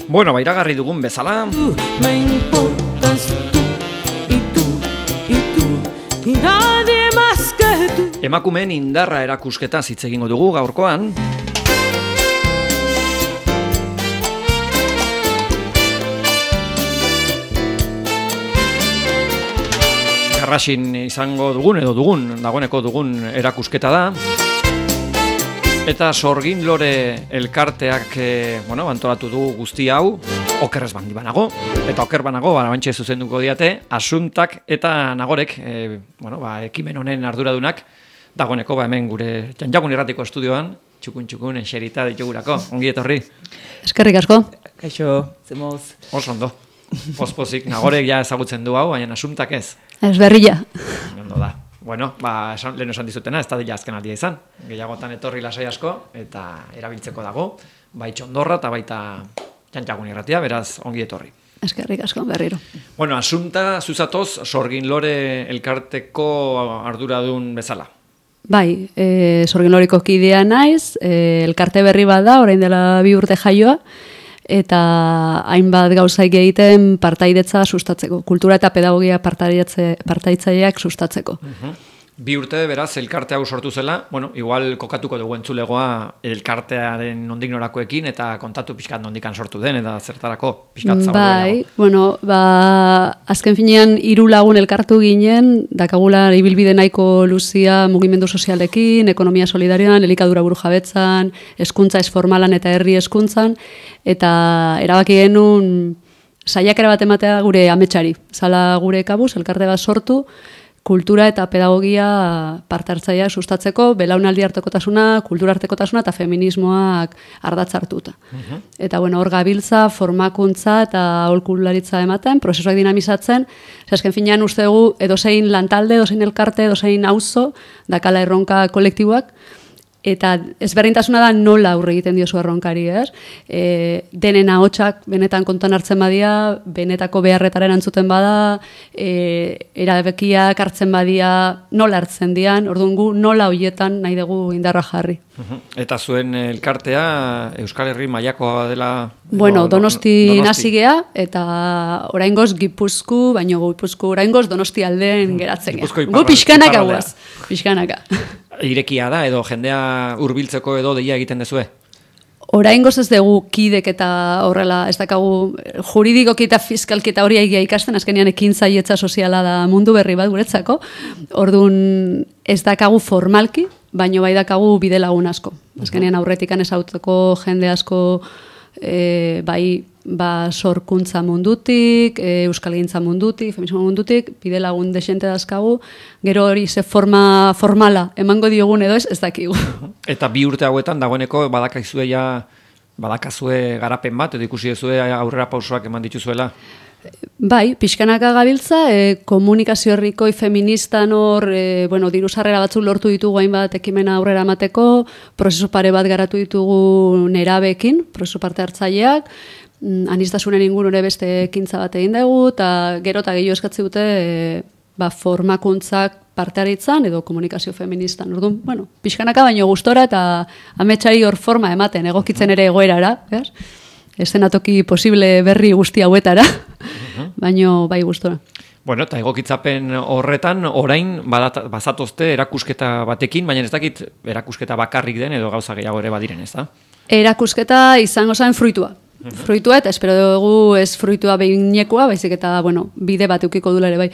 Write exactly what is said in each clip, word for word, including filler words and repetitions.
Bueno, ba, iragarri dugun bezala. Me importas tú y tú y tú y nadie más que tú. Emakumeen indarra erakusketa hitz egingo dugu gaurkoan. Garrasin izango dugun edo dugun, dagoeneko dugun erakusketa da. Eta Sorgin Lore elkarteak eh, bueno, antolatu du guzti hau, okerrez bandi banago, eta oker banago, bantxe zuzenduko diate, Asuntak eta Nagorek, eh, bueno, ba, ekimen honen arduradunak, dagoeneko ba, hemen gure Janjagun Irratiko estudioan, txukun-txukun enxerita ditugurako, ongi etorri. Eskerrik asko. Kaixo, zemoz. Oso ondo, pospozik, Nagorek ja ezagutzen du hau, baina Asuntak ez. Ez berria. Ondo da. Bueno, ba, esan, lehen esan dizutena, ez da dila azken aldia izan. Gehiagotan etorri lasai asko, eta erabiltzeko dago, bai Txondorra eta baita Janjagun Irratia, beraz, ongi etorri. Eskerrik asko, berriro. Bueno, Asunta, zuzatoz, Sorgin Lore elkarteko arduradun bezala. Bai, e, Sorgin Loreko kidea naiz, e, elkarte berri bat da, orain dela bi urte jaioa, eta hainbat gauzaik egiten partaidetza sustatzeko, kultura eta pedagogia partaitzaileak sustatzeko. Uh-huh. Bi urte beraz elkarte hau sortu zela, bueno, igual kokatuko dugu entzulegoa elkartearen nondik norakoekin eta kontatu pixkat nondikan sortu den eta zertarako pixkat zabaldu. Bai, bueno, ba, azken finean hiru lagun elkartu ginen, dakagula ibilbide nahiko luzia mugimendu sozialekin, ekonomia solidarioan, elikadura burujabetzan, hezkuntza ez formalan eta herri hezkuntzan, eta erabaki genuen saiakera bat ematea gure ametsari. Zala gure kabuz, elkarte bat sortu, kultura eta pedagogia parte hartzailea sustatzeko, belaunaldi artekotasuna, kultura artekotasuna eta feminismoak ardatz hartuta. Uh-huh. Eta bueno, hor gabiltza, formakuntza eta aholkularitza ematen, prozesuak dinamizatzen, azken finean uste dugu edozein lantalde, edozein elkarte, edozein auzo, dakala erronka kolektiboak, eta ezberdintasuna da nola aurre egiten diozu erronkari, ez? E, denen ahotsak benetan kontuan hartzen badia, benetako beharretaren antzuten bada, e, erabekiak hartzen badia, nola hartzen dian, orduan gu nola hoietan nahi dugu indarra jarri. Uh-huh. Eta zuen elkartea Euskal Herri mailakoa dela... Bueno, no, Donosti, Donosti. nazigea, eta oraingoz Gipuzku, baino Gipuzku oraingoz Donosti aldeen geratzen. Gu pixkanaka guaz, pixkanaka. Irekia da, edo jendea hurbiltzeko edo deia egiten dezue? Oraingoz ez dugu kidek eta horrela, ez dakagu juridikoki eta fiskalki eta hori egia ikasten, azkenean ekintzailetza soziala da mundu berri bat guretzako, orduan ez dakagu formalki, baino bai dakagu bide lagun asko. Azkenean aurretikan ezautzeko jende asko e, bai ba, sorkuntza mundutik, e, euskalgintza mundutik, feminismo mundutik, bide lagun desente dazkagu, gero hori ze forma formala emango diogun edo ez, ez dakigu. Eta bi urte hauetan dagoeneko badakaizue ja, badakazue garapen bat, edo ikusi dezue aurrera pausoak eman dituzuela? Bai, pixkanaka gabiltza, e, komunikazio herrikoi feministan hor, e, bueno, diru sarrera batzuk lortu ditugu hainbat ekimena aurrera emateko, prozesu pare bat garatu ditugu nerabeekin, prozesu parte hartzaileak, aniztasunen ingurune beste ekintza bat egin dugu, eta gero eta gehiago eskatzi dute e, ba, formakuntzak parte haritzan edo komunikazio feministan. Orduan, bueno, pixkanaka baino gustora eta ametsari hor forma ematen, egokitzen ere egoerara, ez? Eszenatoki posible berri guzti hauetara, baino bai gustora. Bueno, eta egokitzapen horretan, orain badat, bazatozte erakusketa batekin, baina ez dakit erakusketa bakarrik den edo gauza gehiago ere badiren, ez da? Erakusketa izango zen fruitua. Fruitua, eta espero dugu ez fruitua behinekoa, baizik eta, bueno, bide bat eukiko dula ere bai.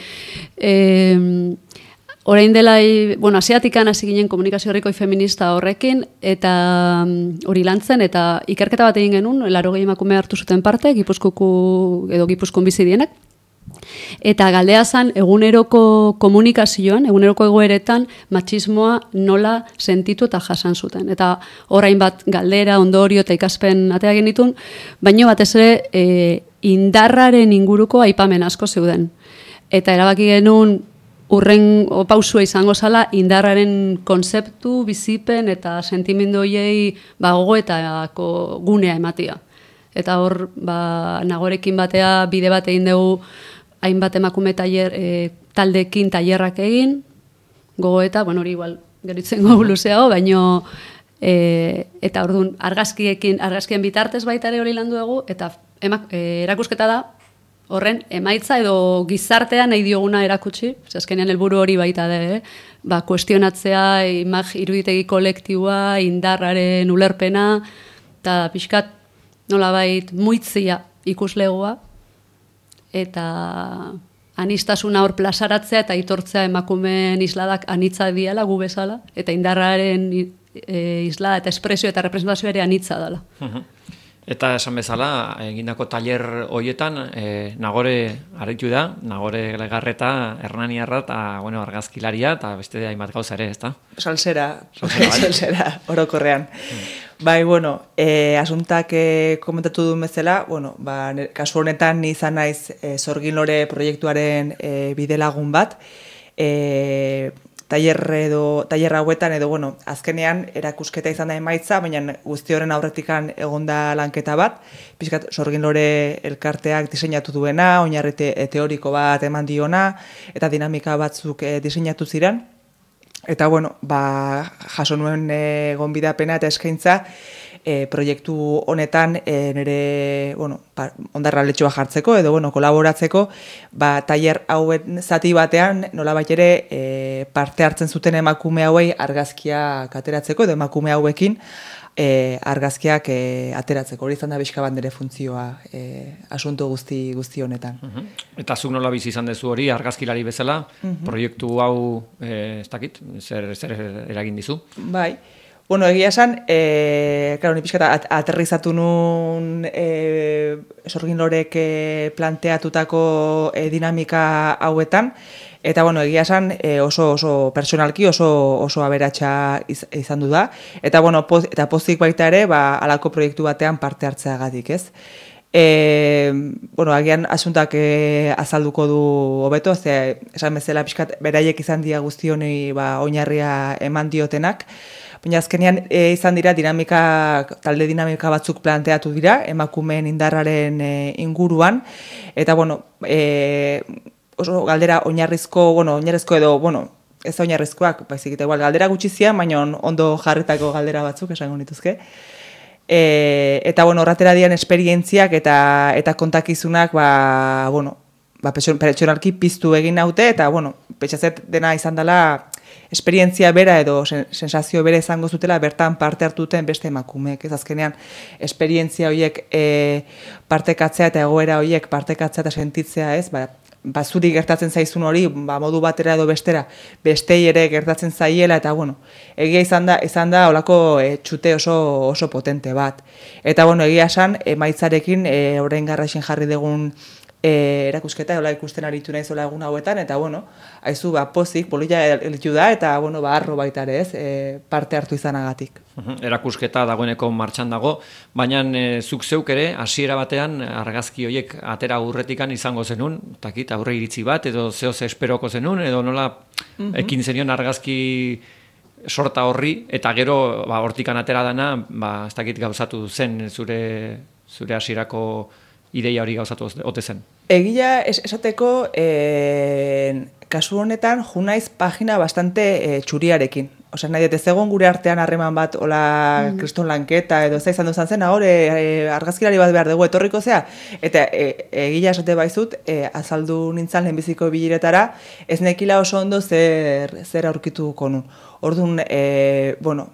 E, orain dela, bueno, asiatikan hasi ginen komunikazio herrikoi feminista horrekin, eta hori lantzen, eta ikerketa bat egin genuen, laurogei emakume hartu zuten parte, Gipuzkoku edo Gipuzkoan bizi dienak, eta galdea zen eguneroko komunikazioan, eguneroko egoeretan matxismoa nola sentitu eta jasan zuten. Eta orain bat galdera, ondorio eta ikaspen atea genitun, baino batez ere e, indarraren inguruko aipamen asko zeuden. Eta erabaki genuen urren pausua izango zala indarraren konzeptu, bizipen eta sentimendu horiei ba, gogoetako gunea ematia. Eta hor, ba, Nagorekin batea bide bat egin dugu hainbat emakume tailer, e, taldekin tailerrak egin, gogoeta, bueno, hori igual geritzen gogu luzeago, baino E, eta orduan argazkiekin, argazkien bitartez baita ere hori landu dugu, eta emak, e, erakusketa da, horren emaitza edo gizartean nahi dioguna erakutsi, azkenean helburu hori baita da, eh? Ba, kuestionatzea, imag, iruditegi kolektiboa, indarraren ulerpena, eta pixkat nolabait muitzia ikuslegoa, eta anistasuna hor plazaratzea eta aitortzea emakumeen isladak anitza diala gu bezala, eta indarraren e, isla eta espresio eta representazio ere anitza dela. Eta esan bezala, egindako tailer hoietan, e, Nagore aritu da, Nagore Legarreta, Hernaniarra, eta bueno, argazkilaria, eta beste hainbat gauza ere, ezta? Salsera, salsera, orokorrean. Bai, bueno, e, asuntak e, komentatu duen bezala, bueno, ba, kasu honetan ni izan naiz e, Sorgin Lore proiektuaren e, bidelagun bat, e, Tailer edo tailer hauetan edo bueno, azkenean erakusketa izan da emaitza, baina guzti horren aurretikan egonda lanketa bat, pixkat Sorgin Lore elkarteak diseinatu duena, oinarri te, teoriko bat eman diona eta dinamika batzuk e, diseinatu ziren. Eta bueno, ba jaso nuen e, gonbidapena eta eskaintza e, proiektu honetan e, nire, bueno, ba, ondarra letxoa jartzeko edo bueno, kolaboratzeko, ba tailer hauen zati batean nolabait ere e, parte hartzen zuten emakume hauei argazkiak ateratzeko edo emakume hauekin e, argazkiak e, ateratzeko. Hori izan da bizka bat nire funtzioa e, asunto guzti guzti honetan. Uh-huh. Eta zuk nola bizi izan dezu hori argazkilari bezala, uh-huh. proiektu hau e, ez dakit, zer, zer eragin dizu? Bai. Bueno, egia esan, e, claro, ni pixka at, aterrizatu nun e, Sorgin Lorek e, planteatutako e, dinamika hauetan, eta bueno, egia esan e, oso oso personalki oso oso aberatsa iz, izan du da, eta bueno, poz, eta pozik baita ere, ba halako proiektu batean parte hartzeagatik, ez? E, bueno, agian asuntak e, azalduko du hobeto, ze esan bezala pixkat beraiek izan dira guzti honi ba oinarria eman diotenak. Baina azkenean e, izan dira dinamika, talde dinamika batzuk planteatu dira, emakumeen indarraren e, inguruan, eta bueno, e, oso galdera oinarrizko, bueno, oinarrizko edo, bueno, ez da oinarrizkoak, baizik eta igual galdera gutxi zian, baina ondo jarritako galdera batzuk esango nituzke. E, eta bueno, horratera dian esperientziak eta eta kontakizunak, ba, bueno, ba, pertsonalki piztu egin naute, eta bueno, pentsatzet dena izan dela esperientzia bera edo sensazio bera izango zutela bertan parte hartuten beste emakumeek. Ez azkenean, esperientzia horiek e, partekatzea eta egoera horiek partekatzea eta sentitzea, ez, ba, ba zuri gertatzen zaizun hori, ba, modu batera edo bestera, bestei ere gertatzen zaiela, eta bueno, egia izan da, izan da olako e, txute oso, oso potente bat. Eta bueno, egia esan, emaitzarekin, e, orain garraixen jarri dugun E, erakusketa, hola ikusten aritu nahi zola egun hauetan, eta bueno, haizu, ba, pozik, polilla elitu da, eta bueno, ba, arro baita ere, ez, e, parte hartu izanagatik. Erakusketa dagoeneko martxan dago, baina e, zuk zeuk ere, hasiera batean, argazki horiek atera aurretikan izango zenun, takit, aurre iritzi bat, edo zehoz esperoko zenun, edo nola uh-huh. ekin zenion argazki sorta horri, eta gero, ba, hortikan atera dana, ba, ez dakit gauzatu zen zure, zure hasierako ideia hori gauzatu ote zen. Egia es, esateko, e, kasu honetan, junaiz pagina bastante e, txuriarekin. Osea, nahi dut ez egon gure artean harreman bat, hola mm. kriston lanketa, edo ez da izan duzan zen, ahore e, argazkilari bat behar dugu etorriko zea. Eta e, egia esate baizut, e, azaldu nintzen lehenbiziko bileretara, ez nekila oso ondo zer, zer aurkituko nun. Orduan, e, bueno,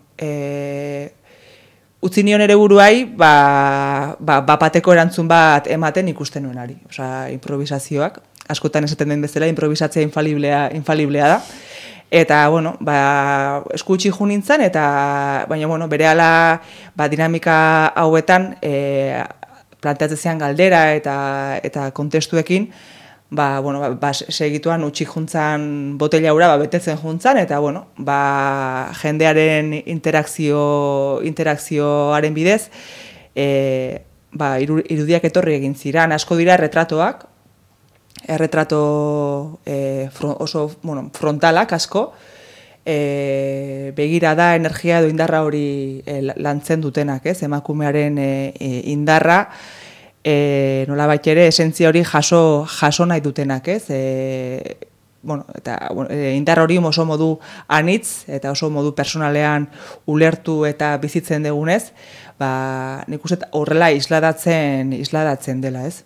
e, utzi nion ere buruai, ba, ba, bapateko erantzun bat ematen ikusten nuenari. Osea, improvisazioak, askotan esaten den bezala, improvisatzea infaliblea, infaliblea da. Eta, bueno, ba, eskutsi ju nintzen, eta, baina, bueno, berehala ba, dinamika hauetan e, planteatzean galdera eta, eta kontestuekin, ba, bueno, ba, ba, segituan utxik juntzan botella hura, ba, betetzen juntzan, eta, bueno, ba, jendearen interakzio, interakzioaren bidez, e, ba, irudiak etorri egin ziran, asko dira erretratoak, erretrato e, fron, oso, bueno, frontalak asko, e, begira da energia edo indarra hori e, lantzen dutenak, ez, emakumearen e, e, indarra, E, nolabait ere esentzia hori jaso jaso nahi dutenak, ez? E, bueno, eta bueno, indar hori oso modu anitz eta oso modu personalean ulertu eta bizitzen dugunez, ba, nik uste horrela isladatzen, isladatzen dela, ez?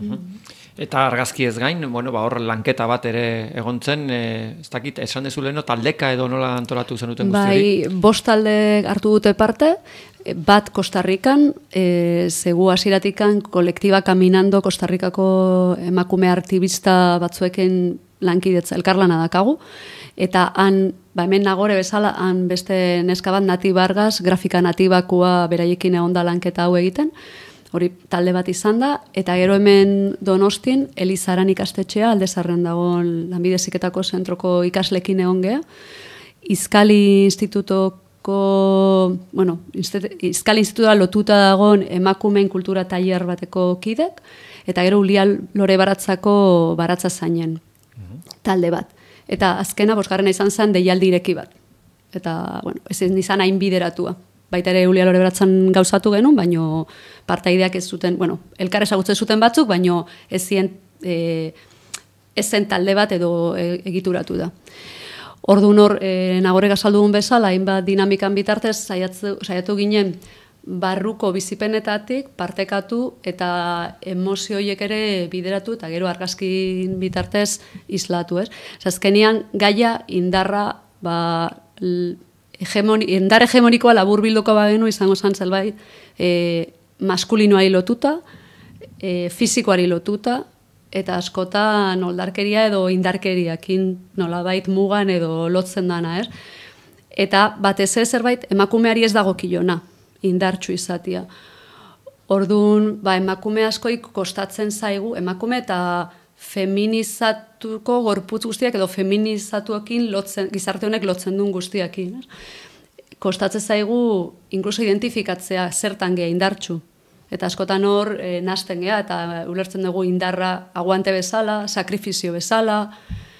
Eta argazki ez gain, bueno, ba, hor lanketa bat ere egontzen, e, ez dakit, esan dezu leheno, taldeka edo nola antolatu zenuten guzti hori? Bai, bost talde hartu dute parte, bat Kostarrikan, e, zegu hasieratikan kolektiba Caminando Kostarrikako emakume aktivista batzuekin lankidetza, elkarlana dakagu, eta han, ba hemen nagore bezala, han beste neska bat Nati Vargas, grafika natibakua beraiekin egon da lanketa hau egiten, hori talde bat izan da, eta gero hemen Donostin, Elizaran ikastetxea, Aldezarren dagoen Lanbide Heziketako zentroko ikaslekin egon geha, Izkali institutoko, bueno, Izkali institutua lotuta dagoen emakumeen kultura tailer bateko kidek, eta gero Ulia Lore Baratzako baratza zainen talde bat. Eta azkena, bosgarrena izan zen, deialdi ireki bat. Eta, bueno, ez izan hain bideratua. Baita ere Ulia Lore Baratzan gauzatu genuen, baino partaideak ez zuten, bueno, elkar ezagutzen zuten batzuk, baino ez zien, e, ez zen talde bat edo e, egituratu da. Orduan hor, e, nagore gazaldugun bezala, hainbat dinamikan bitartez, saiatu, saiatu ginen barruko bizipenetatik partekatu eta emozio horiek ere bideratu eta gero argazkin bitartez islatu, ez? Azkenean gaia indarra, ba, hegemoni, indar hegemonikoa labur bilduko bagenu izango zen zelbait e, maskulinoari lotuta, e, fizikoari lotuta, eta askotan oldarkeria edo indarkeriakin nolabait mugan edo lotzen dana, ez? Eta batez ez zerbait emakumeari ez dagokilona, indartsu izatia. Orduan, ba, emakume askoik kostatzen zaigu, emakume eta feminizatuko gorputz guztiak edo feminizatuekin lotzen, gizarte honek lotzen duen guztiakin. Kostatzen zaigu inkluso identifikatzea zertan geha indartsu. Eta askotan hor e, nasten geha eta ulertzen dugu indarra aguante bezala, sakrifizio bezala,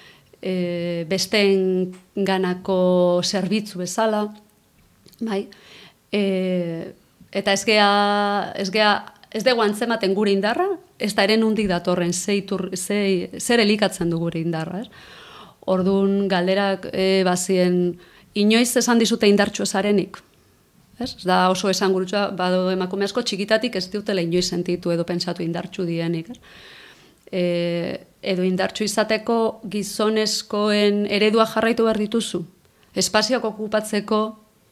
e, besteen ganako zerbitzu bezala, bai. E, eta ez geha, ez geha, ez dugu antzematen gure indarra, ez da ere nundik datorren, zeitur, zei, zer elikatzen du gure indarra. Er? Orduan galderak e, bazien, inoiz esan dizute indartxu ezarenik. Ez? Ez da oso esan gurutxua, bado emakume asko txikitatik ez dutela inoiz sentitu edo pentsatu indartxu dienik. E, edo indartxu izateko gizonezkoen eredua jarraitu behar dituzu. Espazioak okupatzeko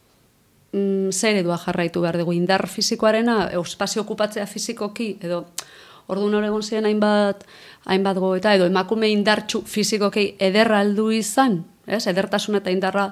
mm, zer eredua jarraitu behar dugu. Indar fizikoarena, espazio okupatzea fizikoki, edo orduan hor egon ziren hainbat, hainbat goeta, edo emakume indartxu fizikoki ederra aldu izan, ez? Edertasun eta indarra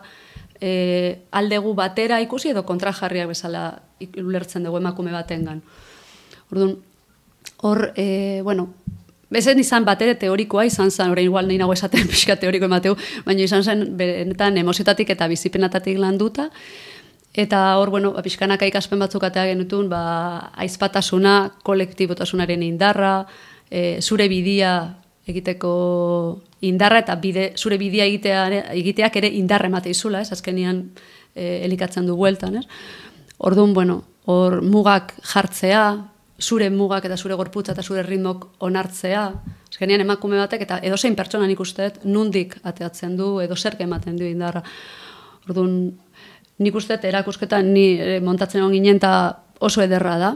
e, aldegu batera ikusi edo kontrajarriak bezala ulertzen dugu emakume batengan. Orduan, hor, e, bueno, bezen izan batere teorikoa izan zen, orain igual nahi nago esaten pixka teoriko emateu, baina izan zen benetan emoziotatik eta bizipenatatik landuta, eta hor, bueno, pixkanaka ikaspen batzuk atea genutun, ba, aizpatasuna, kolektibotasunaren indarra, e, zure bidia egiteko indarra, eta bide, zure bidia egitea, egiteak ere indarra emate izula, ez, azkenian e, elikatzen du bueltan, ez? Orduan, bueno, hor mugak jartzea, zure mugak eta zure gorputza eta zure ritmok onartzea, azkenian emakume batek, eta edozein pertsona nik usteet, nundik ateatzen du, edo zerke ematen du indarra. Orduan, nik usteet erakusketan ni montatzen egon ginen eta oso ederra da,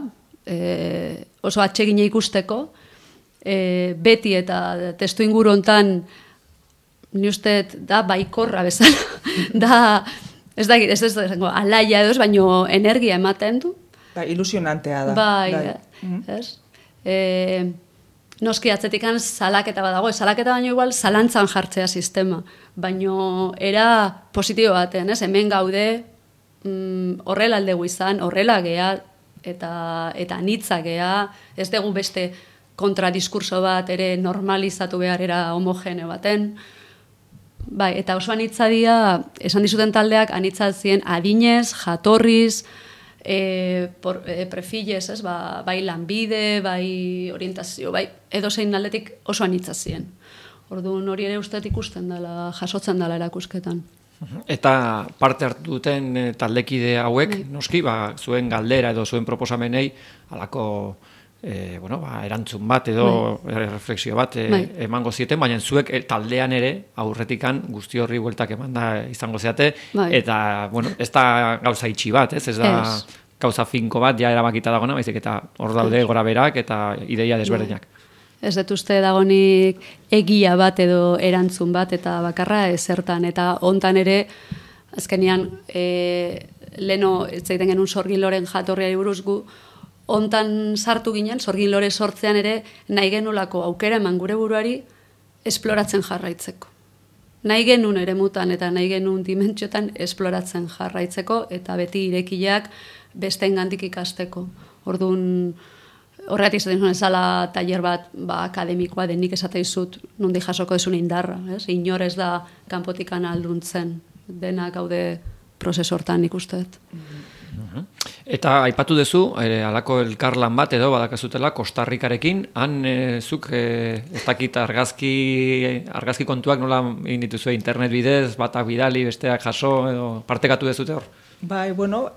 e, oso atsegine ikusteko, e, beti eta testu inguru hontan ni usteet da baikorra bezala, da, ez da, ez ez da, alaia edo ez, baino energia ematen du. Ba, ilusionantea da. Bai, bai. ez? E, noski atzetikan salaketa badago, salaketa baino igual zalantzan jartzea sistema, baino era positibo baten, ez? Hemen gaude, mm, horrela aldegu izan, horrela gea, eta, eta anitza gea, ez dugu beste kontradiskurso bat ere normalizatu behar era homogeneo baten. Bai, eta oso anitza dira, esan dizuten taldeak, anitza zien adinez, jatorriz, E, por, e, prefilez, ez, ba, bai lanbide, bai orientazio, bai edozein aldetik oso anitza zien. Orduan hori ere usteet ikusten dela, jasotzen dela erakusketan. Eta parte hartu duten taldekide hauek, noski, ba, zuen galdera edo zuen proposamenei, halako e, bueno, ba, erantzun bat edo bai. refleksio bat e, bai. emango zieten, baina zuek e, taldean ere aurretikan guzti horri bueltak emanda izango zeate, bai. eta, bueno, ez da gauza itxi bat, ez, ez da ez. Gauza finko bat, ja erabakita dagona, baizik eta hor daude gora berak eta ideia desberdinak. Ez dut uste dagonik egia bat edo erantzun bat eta bakarra ezertan. Eta hontan ere, azkenean, e, leno, ez zaiten genuen sorgin loren jatorriari buruz gu, hontan sartu ginen, sorgin lore sortzean ere, nahi genulako aukera eman gure buruari esploratzen jarraitzeko. Nahi genuen ere mutan eta nahi genuen dimentsiotan esploratzen jarraitzeko eta beti irekiak beste engandik ikasteko. Orduan, horregatik esaten zuen ezala tailer bat ba, akademikoa denik esate izut nondi jasoko ezun indarra. Ez? Inor ez da kanpotikan alduntzen. Denak gaude prozesu hortan ikusteet. Eta aipatu duzu, ere, alako elkarlan bat edo badakazutela Kostarrikarekin, han e, zuk e, ez dakit argazki, argazki kontuak nola egin dituzu internet bidez, batak bidali, besteak jaso edo partekatu dezute hor? Bai, bueno,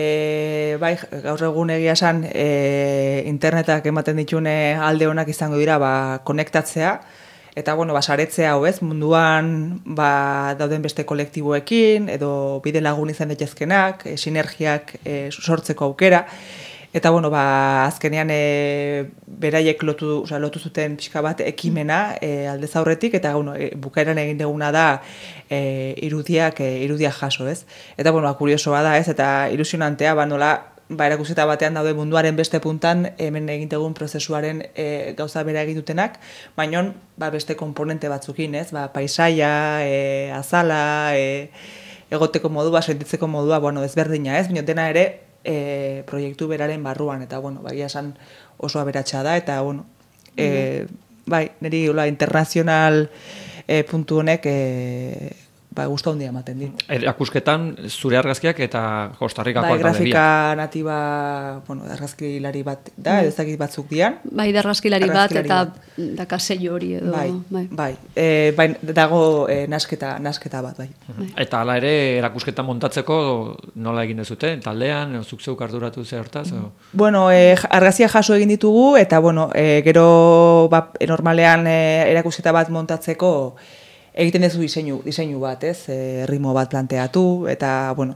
e, bai, gaur egun egia esan e, internetak ematen ditune alde honak izango dira ba, konektatzea, eta bueno, ba, saretzea hau ez, munduan ba, dauden beste kolektiboekin, edo bide lagun izan daitezkenak, e, sinergiak e, sortzeko aukera, eta bueno, ba, azkenean e, beraiek lotu, oza, lotu zuten pixka bat ekimena e, aldez aurretik, eta bueno, e, bukaeran egin duguna da e, irudiak, e, irudiak jaso, ez? Eta bueno, ba, kuriosoa da, ez? Eta ilusionantea, ba, nola, ba, erakusketa batean daude munduaren beste puntan hemen egintegun prozesuaren e, gauza bera egitutenak, baina ba, beste komponente batzukin, ez? Ba, paisaia, e, azala, e, egoteko modua, sentitzeko modua, bueno, ezberdina, ez? Baina dena ere, E, proiektu beraren barruan, eta bueno, bagia esan oso aberatsa da, eta bueno, e, bai, niri hola, internazional e, puntu honek e, ba, gustu handia ematen dit. Erakusketan zure argazkiak eta Kostarrikakoak bai, grafika natiba, bueno, argazkilari bat da, ez dakit batzuk dian. Bai, da argazkilari bat eta daka sello hori edo. Bai, bai. bai. E, bai dago e, nasketa, nasketa bat, bai. Eta hala ere, erakusketa montatzeko nola egin dezute, taldean, zuk zeuk arduratu ze hortaz? O? Bueno, e, argazia jaso egin ditugu, eta bueno, e, gero ba, normalean e, erakusketa bat montatzeko egiten duzu diseinu, diseinu bat, ez? E, ritmo bat planteatu, eta, bueno,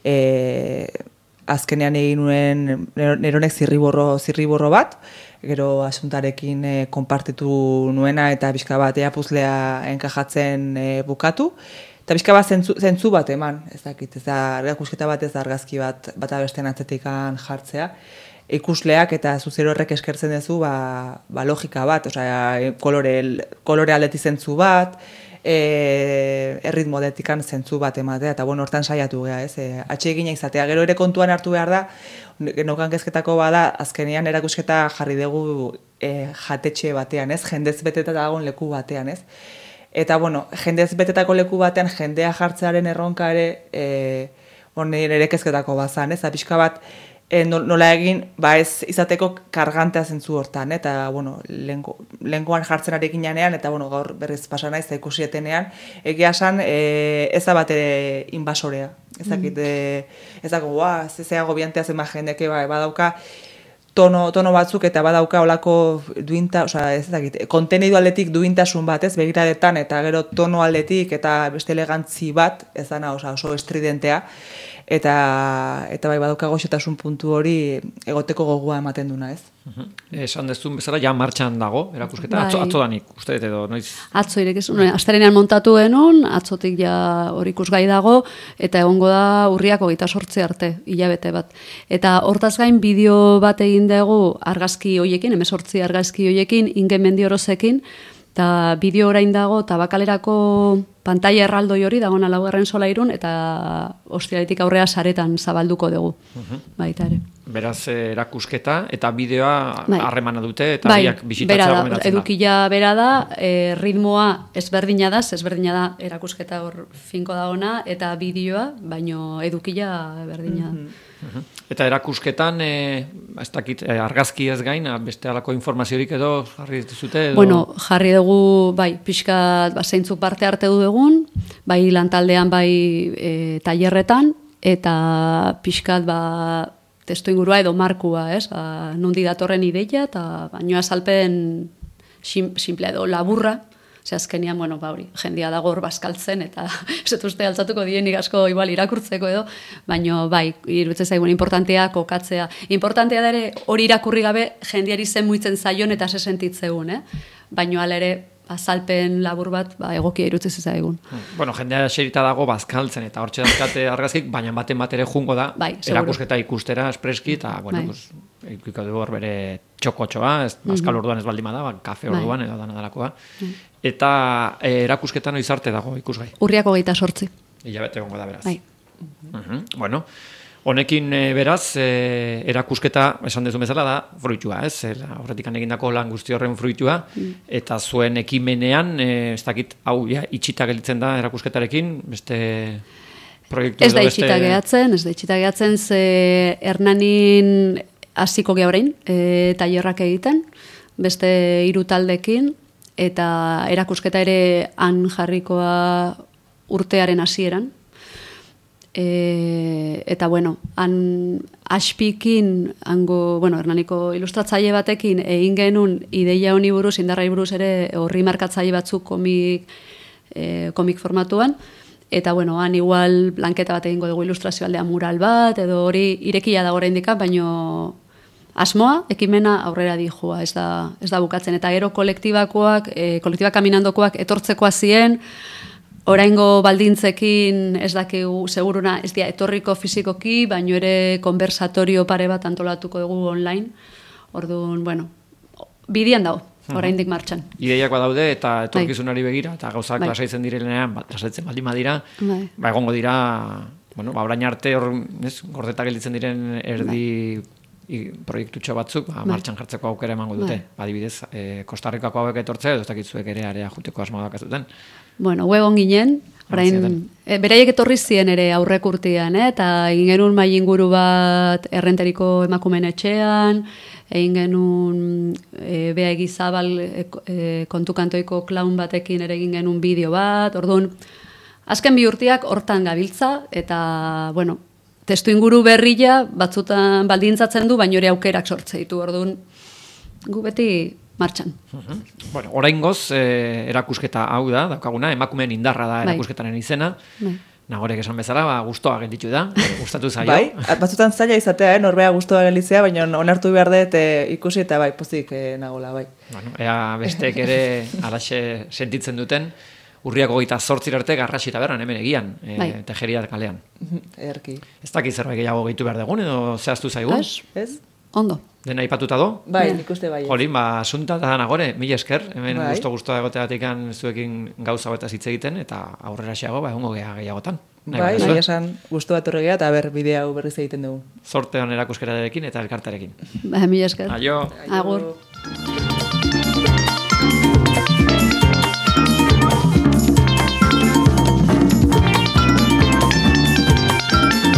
e, azkenean egin nuen neronek zirriborro, zirriborro bat, gero asuntarekin e, konpartitu nuena, eta pixka bat eapuzlea enkajatzen e, bukatu, eta pixka bat zentzu, zentzu bat eman, ez dakit, ez da, erakusketa bat ez da argazki bat, bata bestean atzetikan jartzea, ikusleak eta zuzero horrek eskertzen duzu ba, ba logika bat, osea, kolore, kolore aldeti zentzu bat, e, erritmo detikan zentzu bat ematea, eta bueno, hortan saiatu geha, ez, e, atxegina izatea, gero ere kontuan hartu behar da, nokan kezketako bada, azkenean erakusketa jarri dugu e, jatetxe batean, ez, jendez beteta dagoen leku batean, ez, eta bueno, jendez betetako leku batean, jendea jartzearen erronka ere, e, bon, nire kezketako bazan, ez, pixka bat, E, nola egin, ba ez izateko kargantea zentzu hortan, eta, bueno, lehenkoan jartzen arekin janean, eta, bueno, gaur berriz pasa naiz, ikusietenean, egia esan, e, ez da bat ere inbasorea. Ez dakit, e, ez dago, ba, zezea gobiantea zenba jendeke, ba, badauka, tono, tono batzuk, eta badauka olako duinta, oza, ez dakit, kontenidu aldetik duintasun bat, ez, begiradetan, eta gero tono aldetik, eta beste elegantzi bat, ez dana, oza, oso estridentea, eta eta bai badauka goxotasun puntu hori egoteko gogoa ematen duna, ez? Uh-huh. Esan dezun bezala ja martxan dago erakusketa, bai. atzo, atzo danik, uste dut edo, noiz? Atzo irekezun, astarenean montatu genuen, atzotik ja hori ikusgai dago, eta egongo da urriak hogeita zortzi arte, hilabete bat. Eta hortaz gain bideo bat egin dugu argazki hoiekin, hemezortzi argazki hoiekin, Ingen Mendiorozekin, eta bideo orain dago, tabakalerako pantaila erraldoi hori dagoena laugarren solairun, eta ostialetik aurrea saretan zabalduko dugu. Uh-huh. Baita ere. Beraz, erakusketa eta bideoa bai. harremana dute, eta bai, biak bisitatzea gomendatzen da. Edukila bera da, e, ritmoa ezberdina da, ezberdina da erakusketa hor finko da ona, eta bideoa, baino edukila berdina da. Uh-huh. Uh-huh. Eta erakusketan, e, ez dakit, e, argazki ez gain, beste alako informaziorik edo jarri zute? Edo... Bueno, jarri dugu, bai, pixkat, ba, zeintzuk parte arte du dugun, bai lantaldean, bai e, tailerretan, eta pixkat, ba, testu ingurua edo markua, ez? Ba, nundi datorren ideia, eta baino azalpen sim, simple edo laburra, ze azkenian, bueno, ba hori, jendia dago hor bazkaltzen, eta ez dut uste altzatuko dienik asko igual irakurtzeko edo, baino bai, iruditzen zaigun importantea kokatzea. Importantea da ere hori irakurri gabe jendiari zen muitzen zaion eta se sentitzegun, eh? Baino hala ere azalpen labur bat ba, egokia iruditzen zaigun. Bueno, jendea xerita dago bazkaltzen eta hortxe dazkate argazkik, baina baten bat ere jungo da, bai, erakusketa ikustera espreski, eta, bueno, bai. pues, ikiko dugu hor bere txokotxoa, ez, bazkal Mhm. orduan ez baldin bada, ba, kafe Bai. orduan edo dana dalakoa. Eta e, erakusketan oizarte dago ikusgai. Urriako geita sortzi. Hilabete egongo da beraz. Bai. Mhm. Bueno, honekin e, beraz, e, erakusketa, esan dezun bezala da, fruitua, ez? E, horretik egindako lan guzti horren fruitua, eta zuen ekimenean, e, ez dakit, hau, ja, itxita gelditzen da erakusketarekin, beste proiektu Ez da edo beste... itxita gehatzen, ez da itxita gehatzen, ze Hernanin hasiko ge orain, e, tailerrak egiten, beste hiru taldekin, eta erakusketa ere han jarrikoa urtearen hasieran. E, eta bueno, han aspikin, hango, bueno, Hernaniko ilustratzaile batekin egin genuen ideia honi buruz, indarrai buruz ere horri markatzaile batzuk komik, e, komik formatuan, eta bueno, han igual blanketa bat egingo dugu ilustrazio aldean mural bat, edo hori irekia dago oraindik, baino asmoa, ekimena aurrera dijoa, ez da, ez da bukatzen. Eta gero kolektibakoak, e, kolektiba kaminandokoak etortzekoa ziren, oraingo baldintzekin ez dakigu seguruna ez dia etorriko fizikoki, baino ere konversatorio pare bat antolatuko dugu online. Orduan, bueno, bidian dago, oraindik martxan. Ideiak badaude eta etorkizunari begira, eta gauzak Bai. lasaitzen direnean, ba, lasaitzen baldin badira, Bai. ba, egongo dira, bueno, ba, orain arte hor, ez, gordeta gelditzen diren erdi i, proiektutxo batzuk, ba, Bai. martxan jartzeko aukera emango dute. Bai. Adibidez, e, Kostarrikako hauek etortzea, edo ez dakit zuek ere area juteko asmoa dakazuten. Bueno, huegon ginen, orain, e, beraiek etorri ziren ere aurrek urtean, eh? Eta egin genuen mai inguru bat errenteriko emakumeen etxean, egin genuen e, Bea Egizabal e, e, kontukantoiko klaun batekin ere egin genuen bideo bat, orduan, azken bi urteak hortan gabiltza, eta, bueno, testu inguru berria batzutan baldintzatzen du, baino ere aukerak sortze ditu, orduan, gu beti martxan. Mhm. Bueno, oraingoz e, erakusketa hau da, daukaguna, emakumeen indarra da Bai. erakusketaren izena. Bai. Nagorek esan bezala, ba, gustoa gelditu da, gustatu zaio. Bai, batzutan zaila izatea, eh, norbea gustoa gelditzea, baina onartu behar dut e, ikusi eta bai, pozik e, nagola, bai. Bueno, ea besteek ere alaxe sentitzen duten, urriako hogeita zortzir arte Garrasi tabernan hemen egian, e, Bai. Tejeria kalean. Ederki. Ez dakit zerbait gehiago gehitu behar dugun, edo zehaztu zaigu? Ez? Ez? Ondo. Dena aipatuta do? Bai, Ja. nik uste bai. Jolin, ba, asunta da nagore, mila esker, hemen Bai. gusto-gustoa egoteatikan zuekin gauza betaz hitz egiten, eta aurrera xeago, ba, egongo gea gehiagotan. Nahi Bai, baduzue? bai esan guztua etorregea eta ber bidea hau berriz egiten dugu. Zortean erakuskerarekin eta elkartarekin. Ba, mila esker. Aio! Agur.